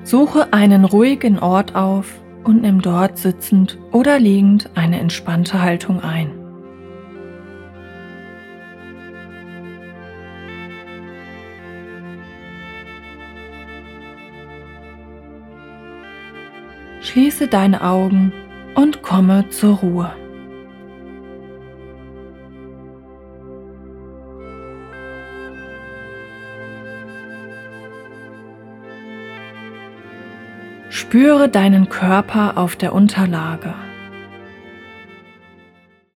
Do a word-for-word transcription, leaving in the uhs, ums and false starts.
Suche einen ruhigen Ort auf und nimm dort sitzend oder liegend eine entspannte Haltung ein. Schließe deine Augen und komme zur Ruhe. Spüre deinen Körper auf der Unterlage.